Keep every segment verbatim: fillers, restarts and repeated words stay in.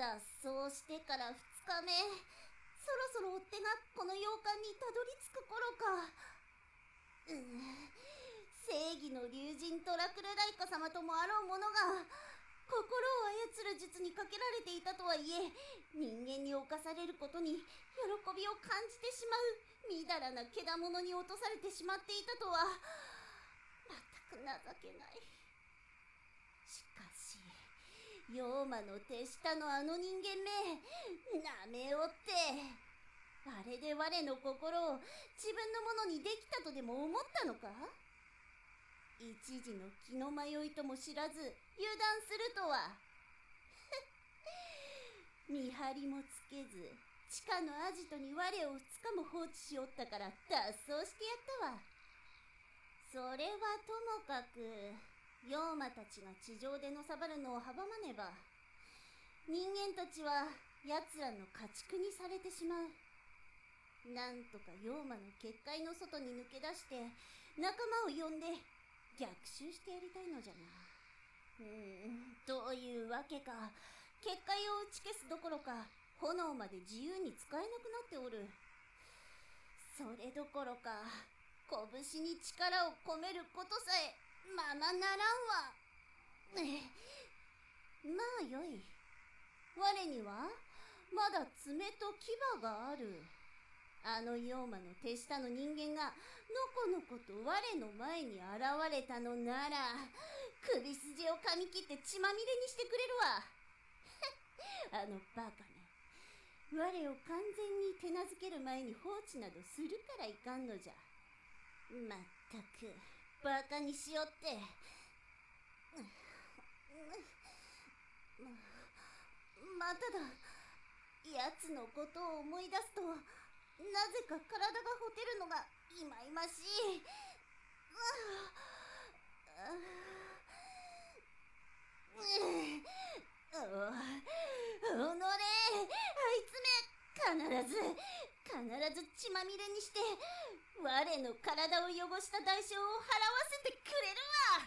脱走してからふつかめ、そろそろ追っ手がこの洋館にたどり着く頃か。うー正義の竜神トラクルライカ様ともあろうものが心を操る術にかけられていたとはいえ、人間に侵されることに喜びを感じてしまうみだらなけだものに落とされてしまっていたとは、全く情けない。しかし妖魔の手下のあの人間め、なめおって、あれで我の心を自分のものにできたとでも思ったのか。一時の気の迷いとも知らず油断するとは。見張りもつけず地下のアジトに我を二日も放置しおったから脱走してやったわ。それはともかく妖魔たちが地上でのさばるのを阻まねば、人間たちは奴らの家畜にされてしまう。なんとか妖魔の結界の外に抜け出して仲間を呼んで逆襲してやりたいのじゃな。うーん、どういうわけか結界を打ち消すどころか炎まで自由に使えなくなっておる。それどころか拳に力を込めることさえままならんわ。まあよい。我にはまだ爪と牙がある。あの妖魔の手下の人間がのこのこと我の前に現れたのなら、首筋を噛み切って血まみれにしてくれるわ。あのバカめ、我を完全に手なずける前に放置などするからいかんのじゃ。まったくバカにしよって。まただ、奴のことを思い出すとなぜか体がほてるのがいまいましい。おのれ、あいつめ、必ず必ず血まみれにして我の体を汚した代償を払わせてくれるわ。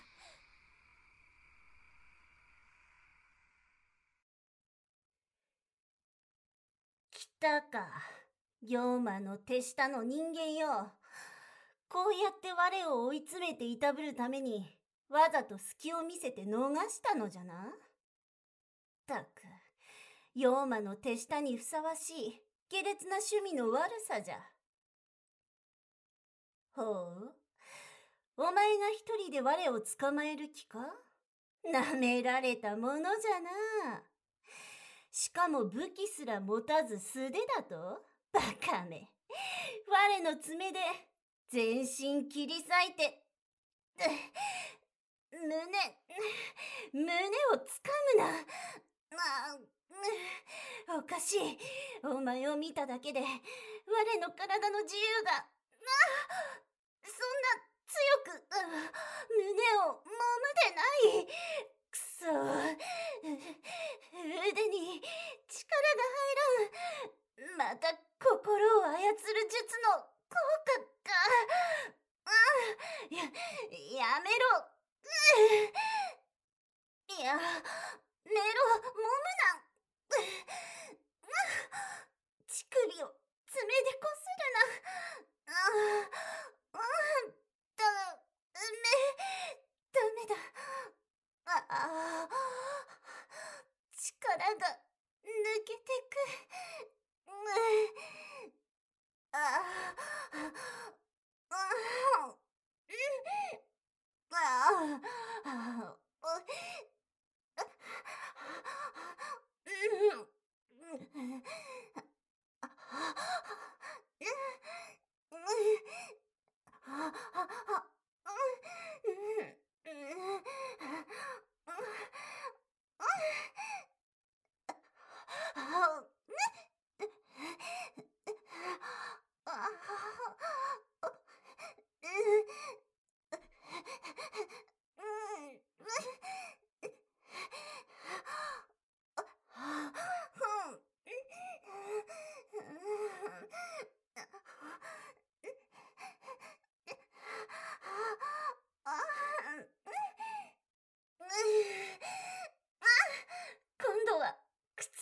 来たか、妖魔の手下の人間よ。こうやって我を追い詰めていたぶるためにわざと隙を見せて逃したのじゃな。たく、妖魔の手下にふさわしい下劣な趣味の悪さじゃ。ほう、お前が一人で我を捕まえる気か。なめられたものじゃな。しかも武器すら持たず素手だと。バカめ、我の爪で全身切り裂いて胸胸をつかむな。あ、おかしい。お前を見ただけで我の体の自由が、あ、そんな強く胸を揉むでない。くそ、腕に力が入らん。また心を操る術の効果か。あ、や、やめろ。いや、メロ、揉むな。乳首を爪でこするな。ああ、だ、め、ダメだ。ああ、力が抜けてく。ああ、ああ、ああ、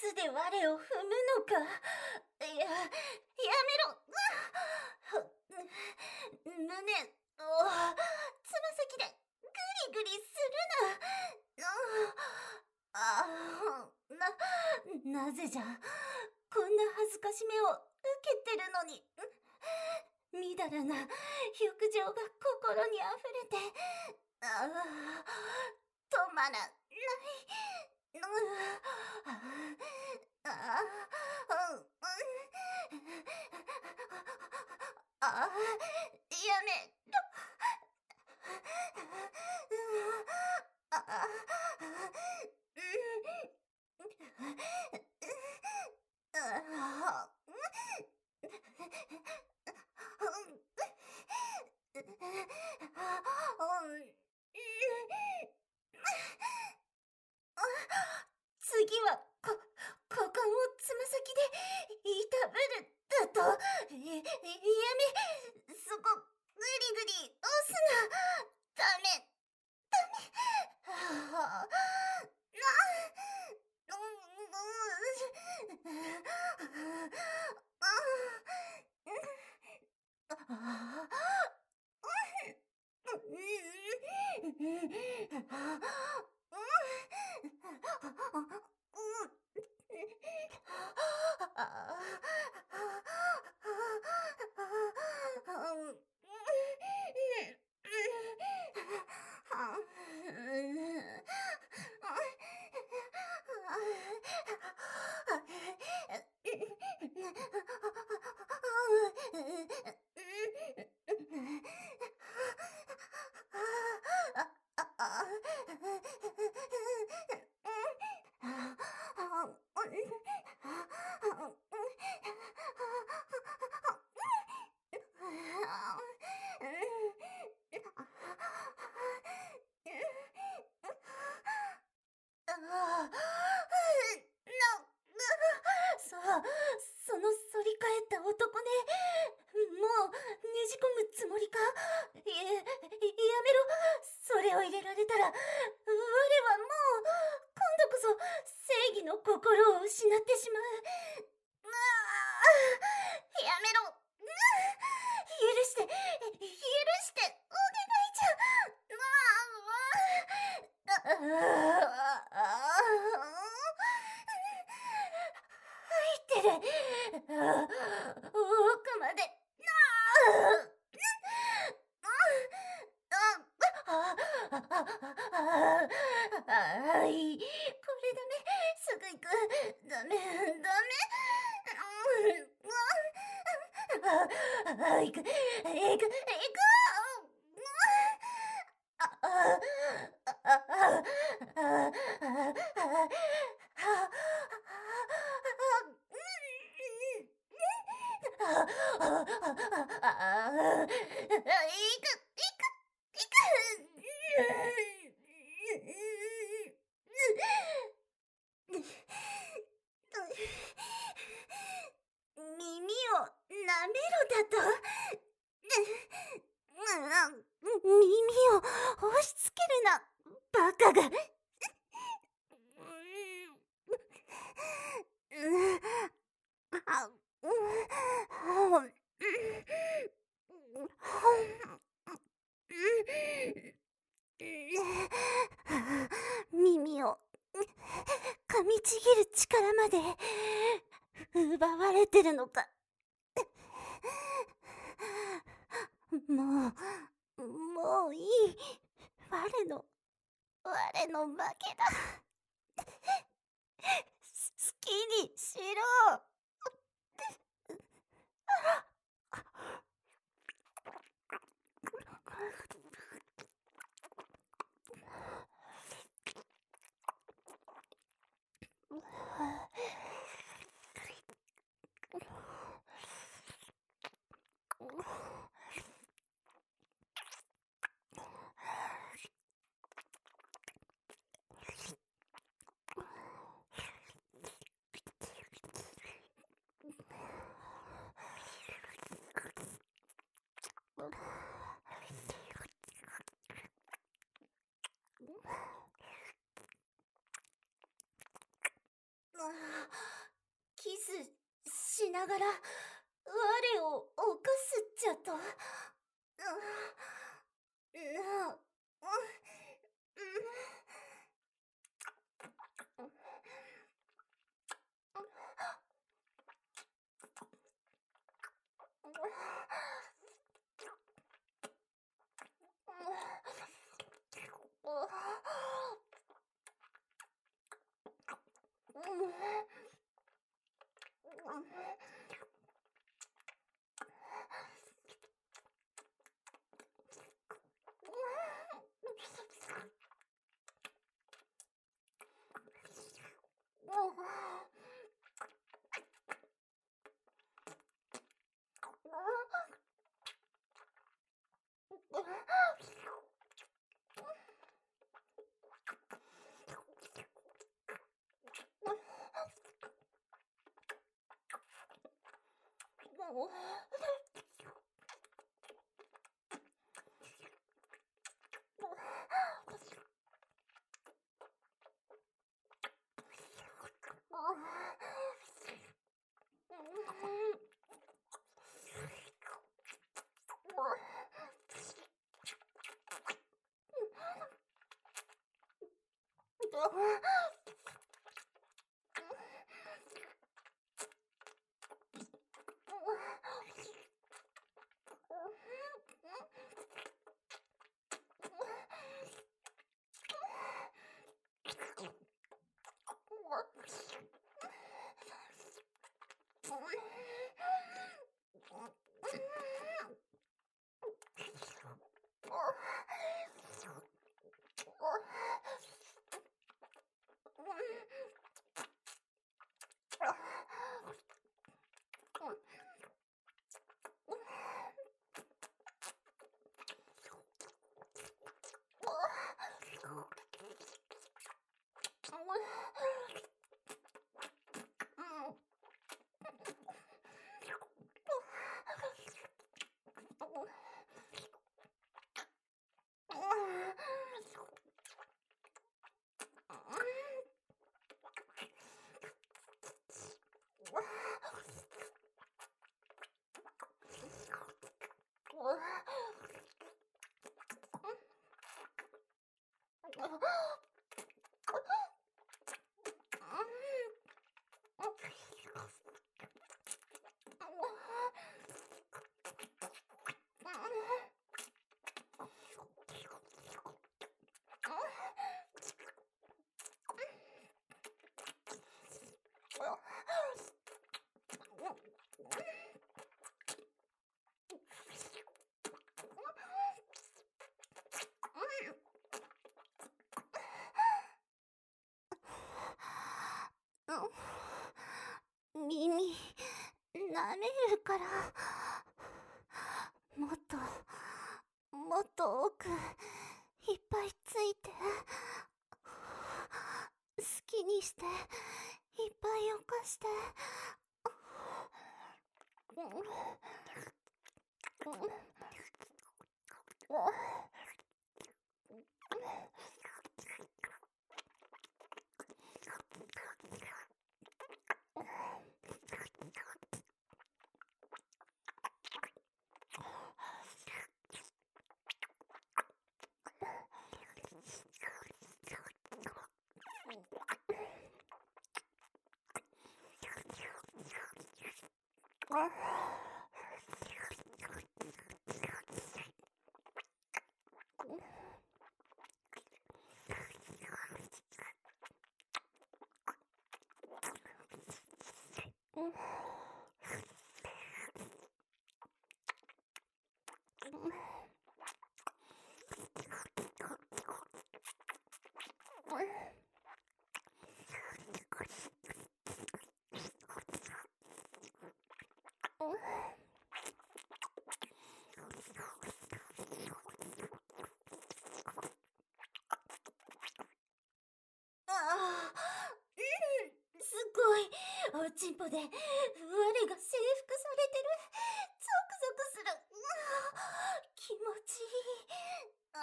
素で我を踏むのか。いや、やめろ。胸をつま先でグリグリするな。あな、なぜじゃ。こんな恥ずかしめを受けてるのに。みだらな欲情が心にあふれて、あ止まらない。あああやめろ。ああ次はこ股間をつま先でいたぶるだと。やめ、そこグリグリ押すな。ダメダメ。はあそ、その反り返った男ね。もうねじ込むつもりか。や、やめろ。それを入れられたら我はもう今度こそ正義の心を失ってしまう。ああやめろ。許して許してお願いじゃ。ああ入ってる。奥まで。あい、これダメ。すぐ行く。ダメダメ。あ行く行く行く。あああ耳をなめろだと。耳を押し付けるな、バカが。耳を噛みちぎる力まで奪われてるのか。もうもういい。我の我の負けだ。好きにしろ。 キスしながら我を犯すっちゃと。耳舐めるから、もっともっと奥いっぱいついて、好きにしていっぱい犯して。おちんぽで我が征服されてる。ゾクゾクする。気持ちいい。あ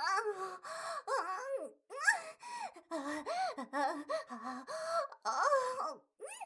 あああああああ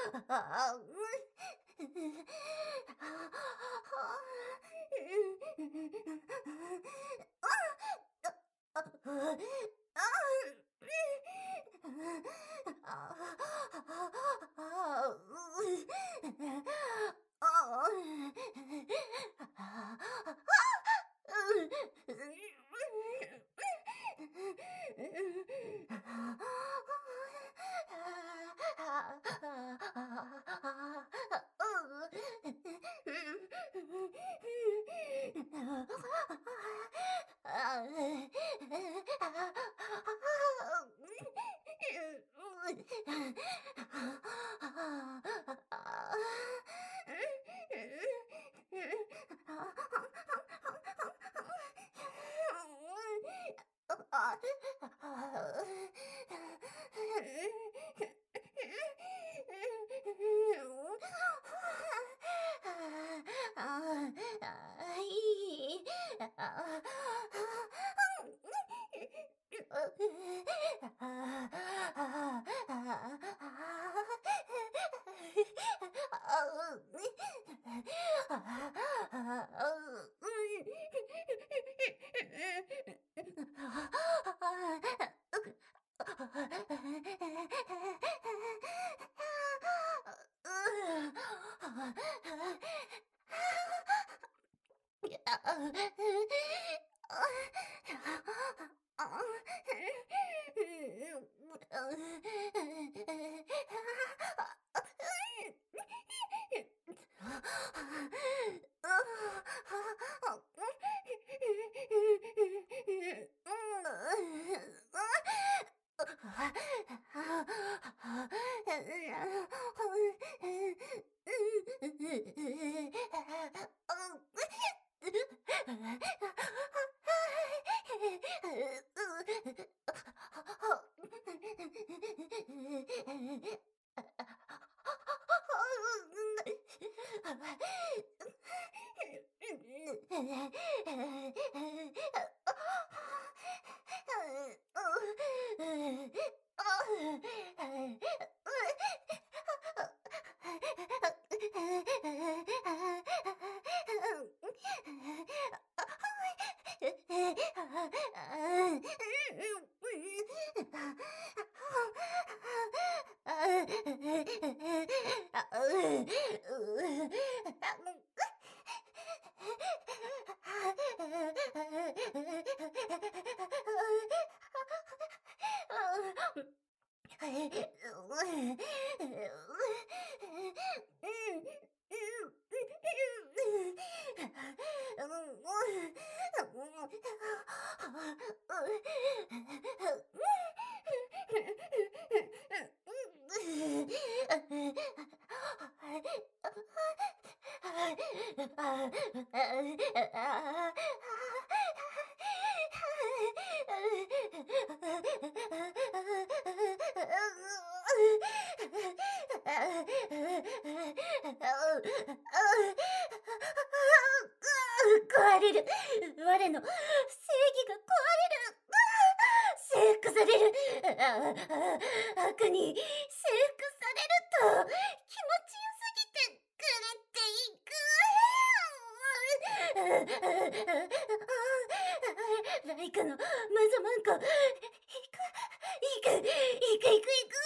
壊れる。我の正義が壊れる。征服される。悪に征服されると気持ちよすぎて狂っていく。ライカのマザマンコ、行く、行く、行く、行く、行く。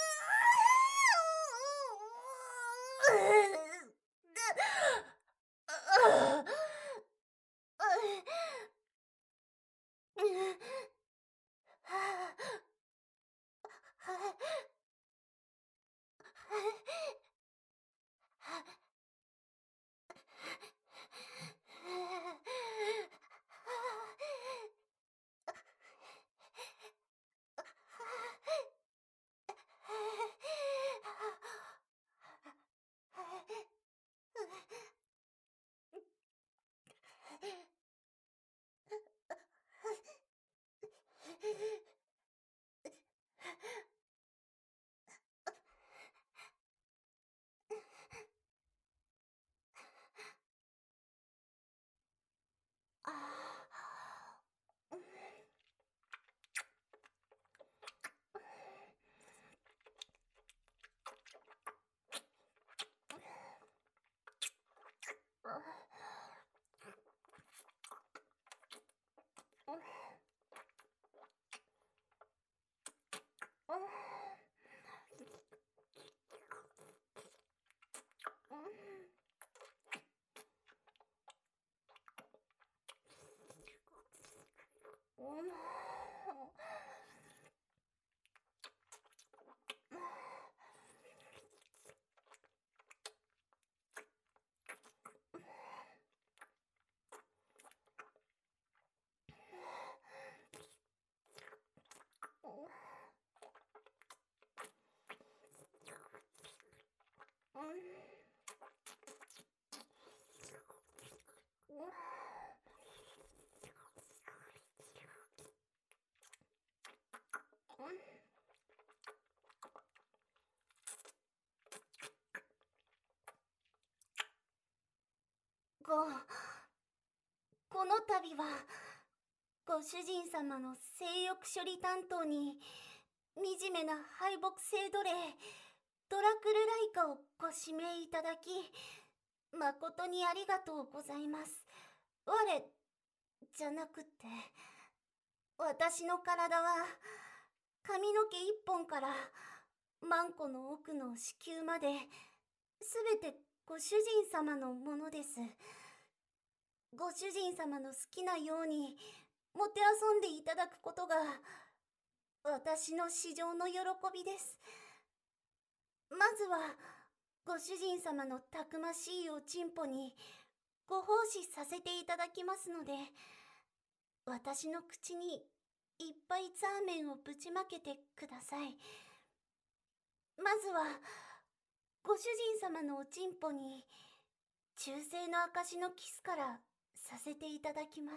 こ、この度は、ご主人様の性欲処理担当に、惨めな敗北性奴隷、ドラクルライカをご指名いただき、誠にありがとうございます。我、じゃなくって、私の体は、髪の毛一本から、マンコの奥の子宮まで、すべてご主人様のものです。ご主人様の好きなように、もてあそんでいただくことが、私の至上の喜びです。まずは、ご主人様のたくましいおちんぽに、ご奉仕させていただきますので、私の口にいっぱいザーメンをぶちまけてください。まずは、ご主人様のおちんぽに、忠誠の証のキスからさせていただきます。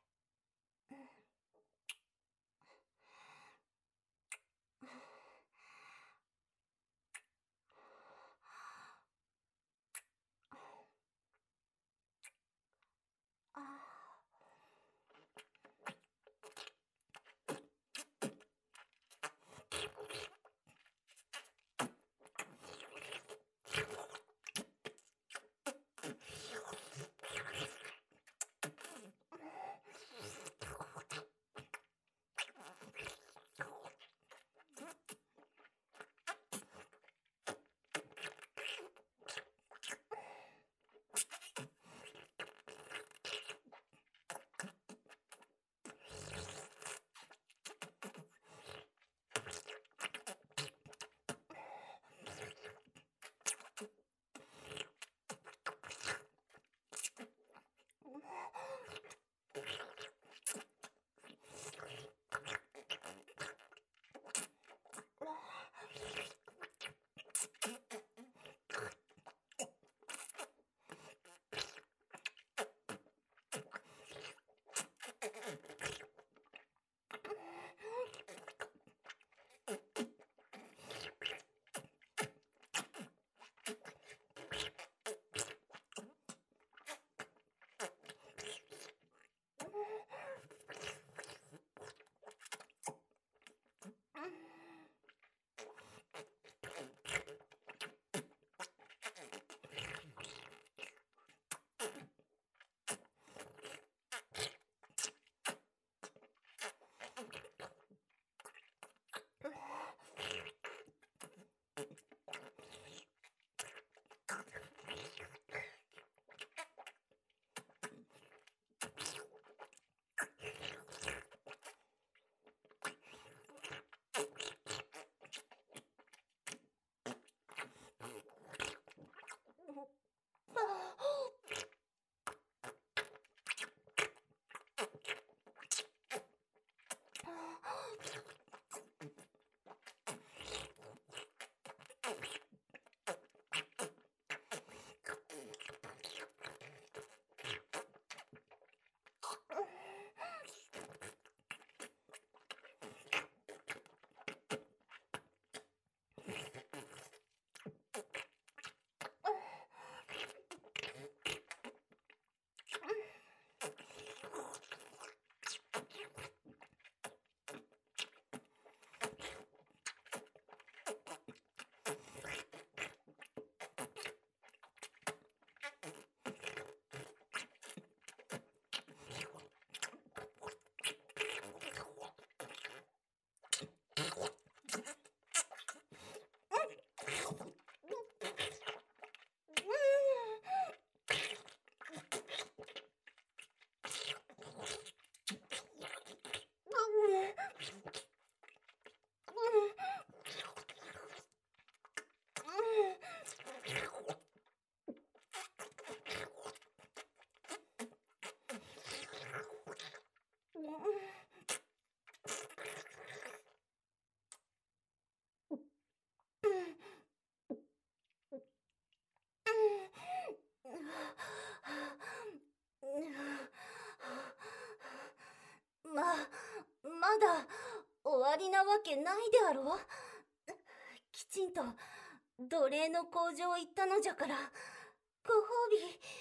ま、まだ終わりなわけないであろう。きちんと奴隷の工場行ったのじゃから、ご褒美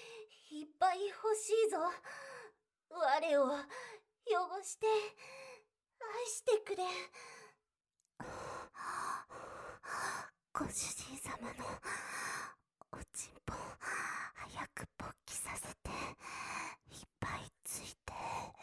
いっぱい欲しいぞ。我を汚して愛してくれ。ご主人様のおちんぽ早く勃起させていっぱいついて。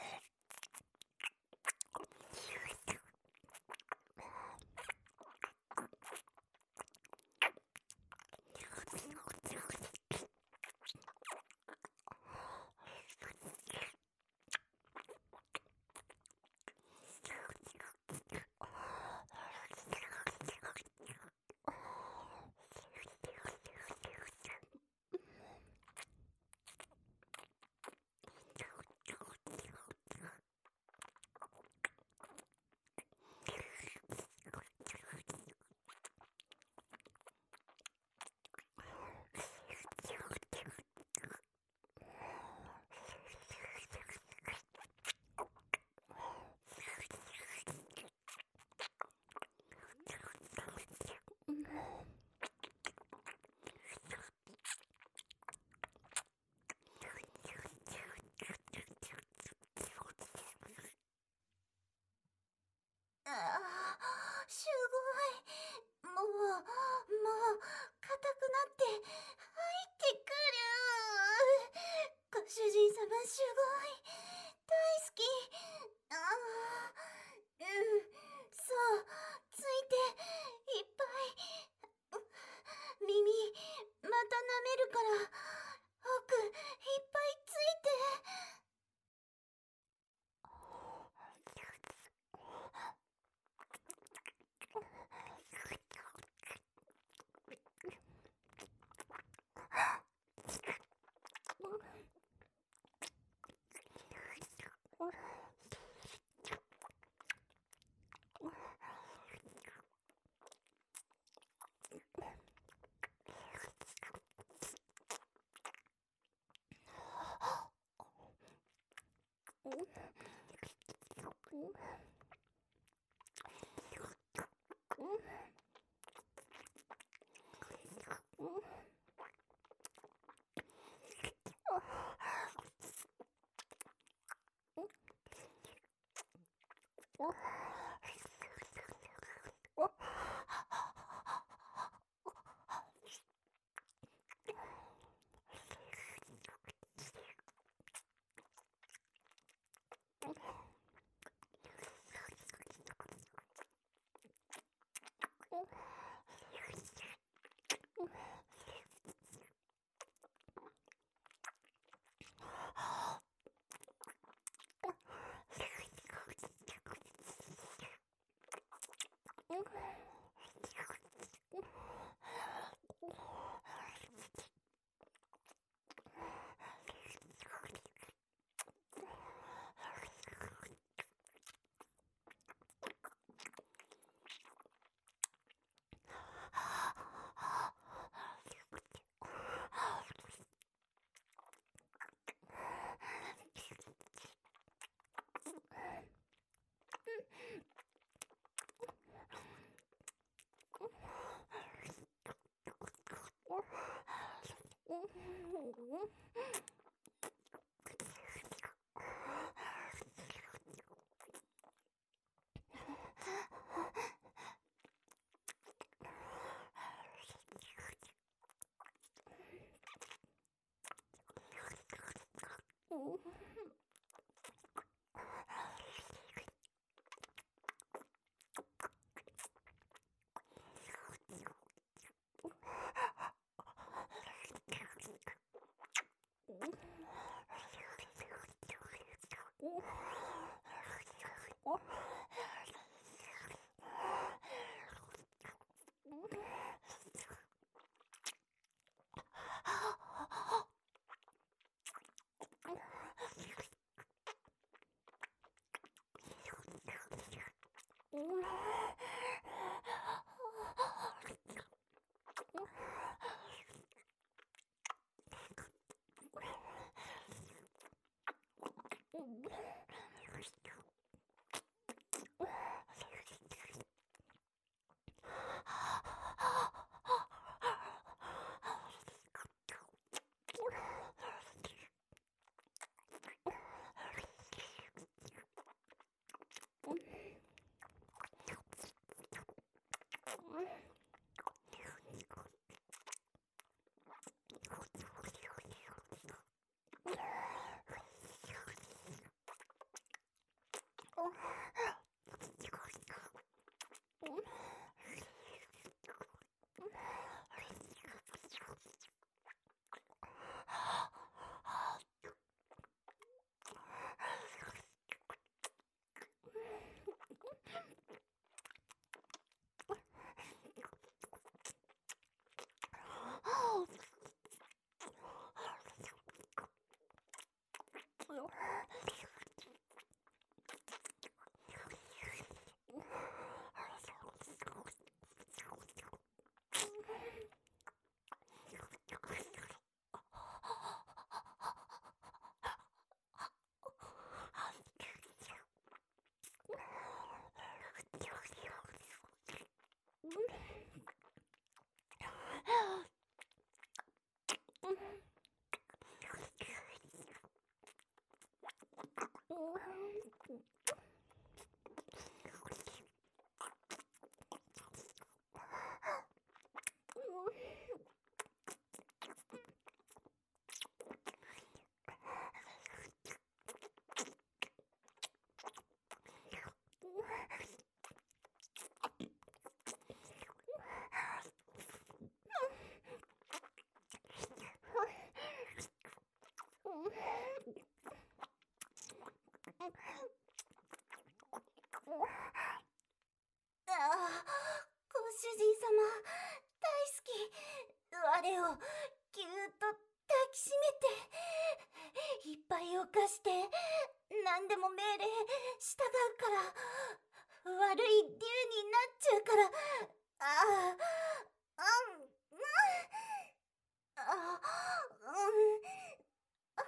ああ、すごい。もう、もう、硬くなって入ってくる。ご主人様すごい。大好き。ああ、うん、そう、ついて、いっぱい。耳、また舐めるから、奥、いっぱいついて。 ああ、ご主人様、大好き。我をぎゅーっと抱きしめて、いっぱい犯して、何でも命令従うから、悪い竜になっちゃうから。ああ、うん、うん、あ、うん、あ、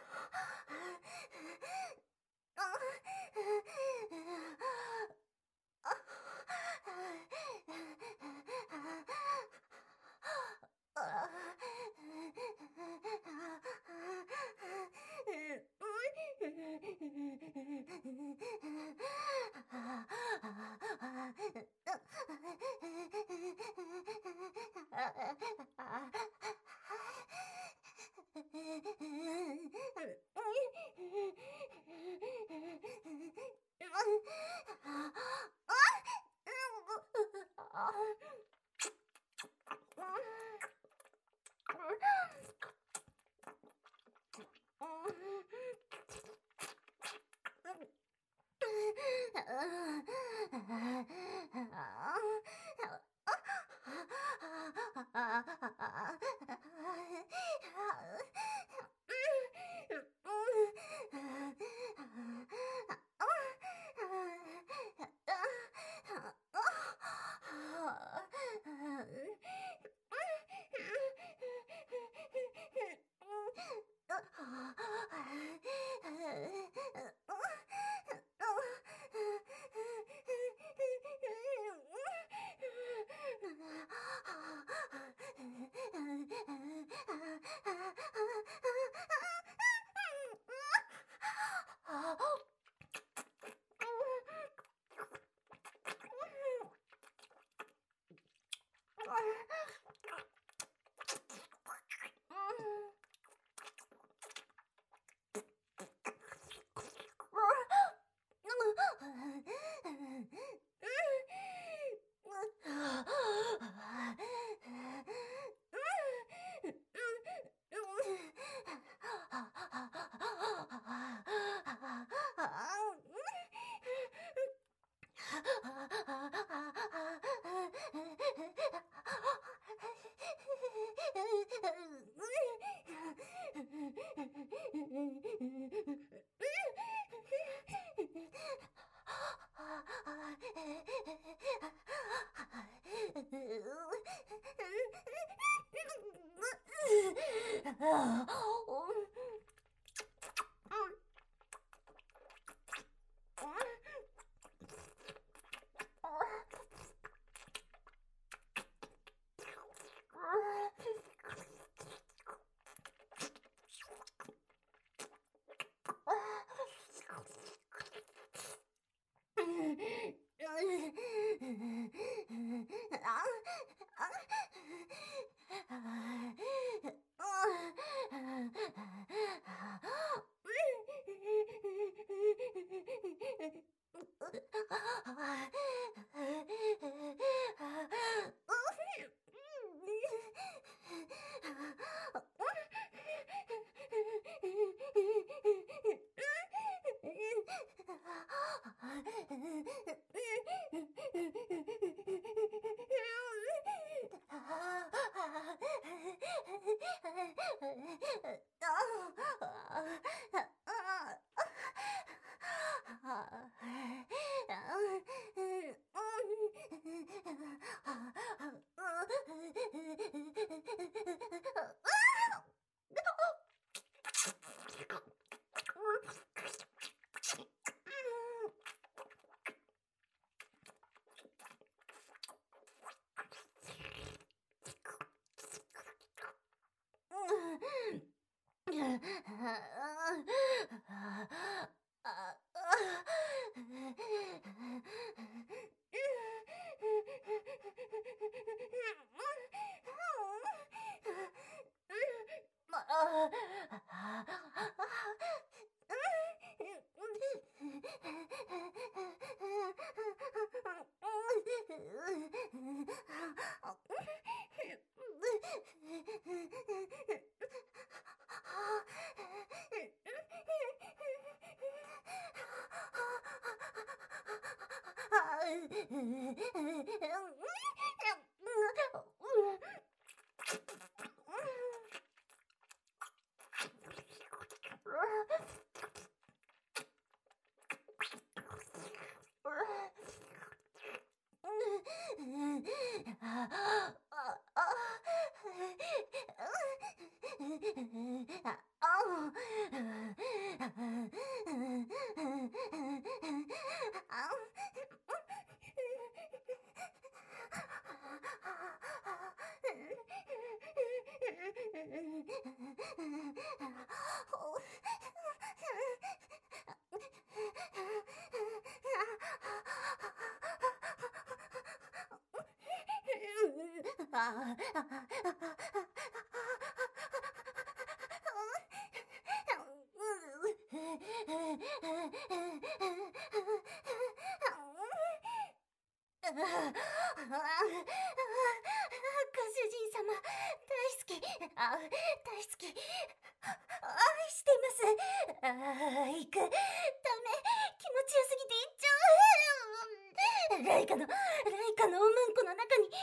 ライカの、ライカのおむんこの中にいっぱい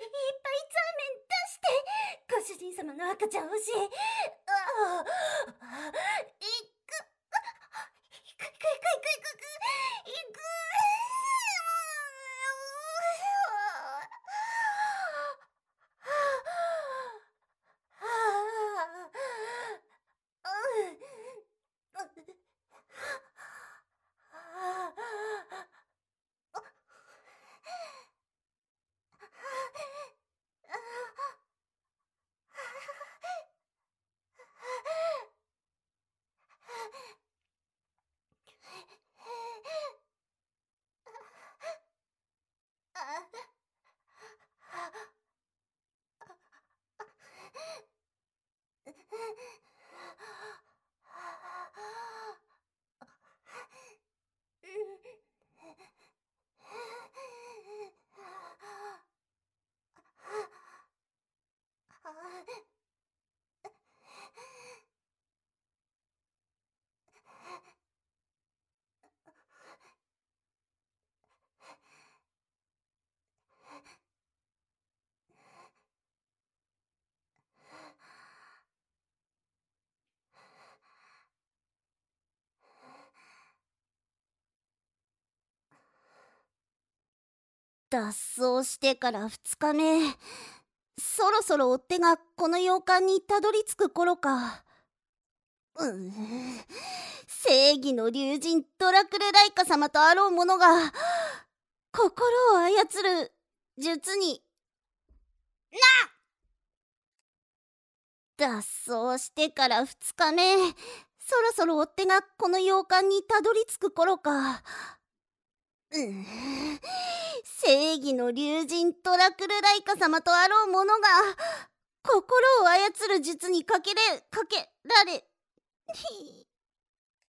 ザーメン出して、ご主人様の赤ちゃん欲しい。ああ、行く、行く、行く、行く、行く、行く。脱走してからふつかめ、そろそろ追っ手がこの洋館にたどり着く頃か。うー正義の竜神ドラクルライカ様とあろう者が心を操る術にな脱走してからふつかめ、そろそろ追っ手がこの洋館にたどり着く頃か。うー正義の竜神ドラクルライカ様とあろう者が心を操る術にかけれかけられひ